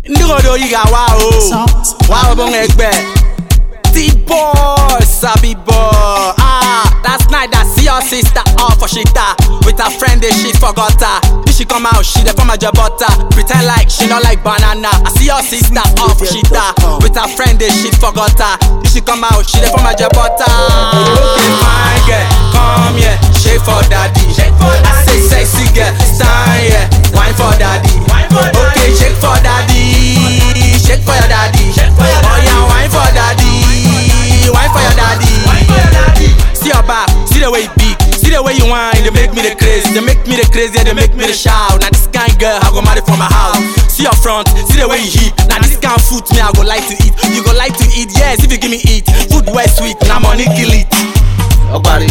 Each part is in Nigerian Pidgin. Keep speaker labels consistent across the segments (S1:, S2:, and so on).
S1: Ndigodo yiga wow bon egbe. T-boy, sabi boy. Last night I see your sister off for shita with her friend, they shit forgot her. If she come out, she dey for my jabota. Pretend like she not like banana. I see your sister off for shita with her friend, they shit forgot her. If she come out, she dey for my jabota. Okay, fine girl, come here, shake for daddy. I say sexy girl, stand here, wine for daddy. Okay, shake for daddy, shake for your daddy. Oh yeah, wine for daddy, wine for your daddy. See your back, see the way you beat, see the way you whine. They make me the crazy, they make me the crazy, they make me the shout. Now this kind girl, I go marry for my house. See your front, see the way you hip. Now this kind food me, I go like to eat. You go like to eat, yes, if you give me eat. Food well sweet, now money kill it. Ogbari,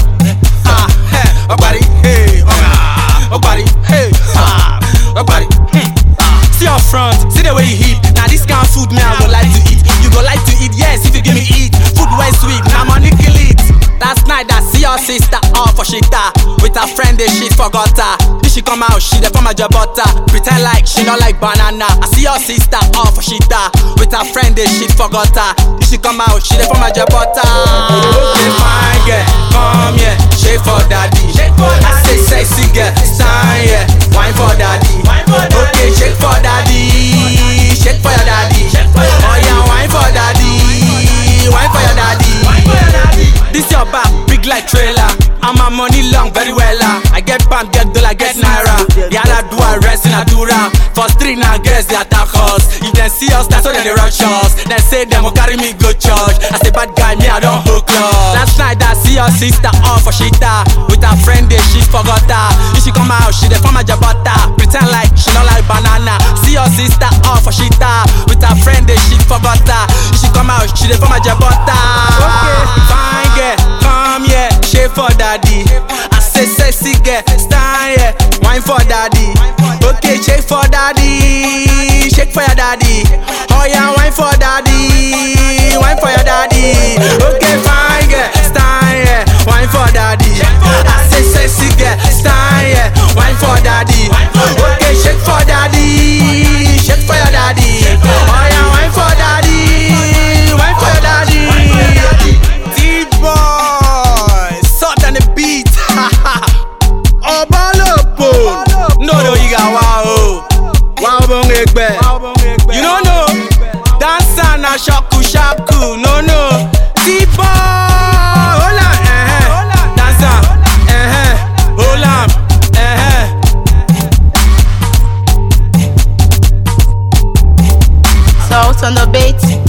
S1: Ogbari, hey, Ogbari, hey, Ogbari. See your front, see the way you hip. Now this kind food me, I go like to eat. You go like to eat, yes, if you give me eat. Food well sweet, now money kill it. Last night I see your sister off for shita with her friend, they shit forgot her. If she come out, she dey for my jabota. Pretend like she not like banana. I see your sister off for shita with her friend, they shit forgot her. If she come out, she dey for my jabota. Okay, fine girl, come here, shake for daddy. I say sexy girl, stand here, wine for daddy. Okay, shake for daddy, shake for your daddy. Oh yeah, wine for daddy, wine for your daddy. This your back, big like trailer. And my money long, very well. I get pound, get dollar, get naira. The other do I rest in a dura. For street now, girls they attack us. If they see us, that's how they rush us. They say them will carry me go church. I say bad guy, me I don't hook up. Last night I see your sister off for shita with her friend, they shit forgot her. If she come out, she dey for my jabata. Pretend like she not like banana. See your sister off for shita with her friend, they shit forgot her. If she come out, she dey for my jabata. Okay, fine girl, come here, shake for daddy. I say sexy girl, stand here, wine for daddy. Okay, shake for daddy, shake for your daddy. Oh yeah, wine for daddy, wine for your daddy. Okay, fine girl, stand here, wine for daddy. I say sexy girl, stand here, wine for daddy. Okay, shake for daddy, shake for your daddy. Oh yeah, wine for daddy, wine for your daddy. T-boy, salt on the beat. Obalopo, no you got wow bon egbe. You don't know, dancer na shaku shaku, no. T-boy, hola, dancer, hola,
S2: Salt on the beat.